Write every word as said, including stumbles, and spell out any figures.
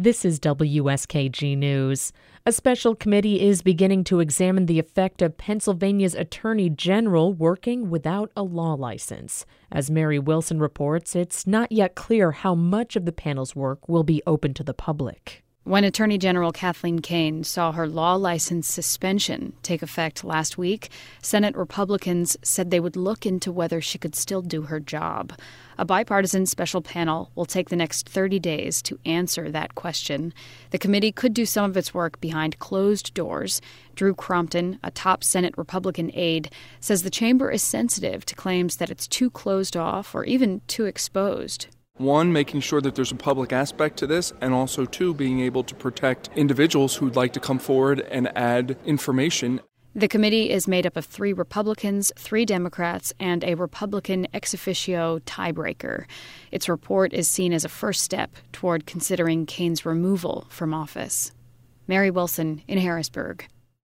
This is W S K G News. A special committee is beginning to examine the effect of Pennsylvania's Attorney General working without a law license. As Mary Wilson reports, it's not yet clear how much of the panel's work will be open to the public. When Attorney General Kathleen Kane saw her law license suspension take effect last week, Senate Republicans said they would look into whether she could still do her job. A bipartisan special panel will take the next thirty days to answer that question. The committee could do some of its work behind closed doors. Drew Crompton, a top Senate Republican aide, says the chamber is sensitive to claims that it's too closed off or even too exposed. One, making sure that there's a public aspect to this, and also, two, being able to protect individuals who'd like to come forward and add information. The committee is made up of three Republicans, three Democrats, and a Republican ex officio tiebreaker. Its report is seen as a first step toward considering Kane's removal from office. Mary Wilson in Harrisburg.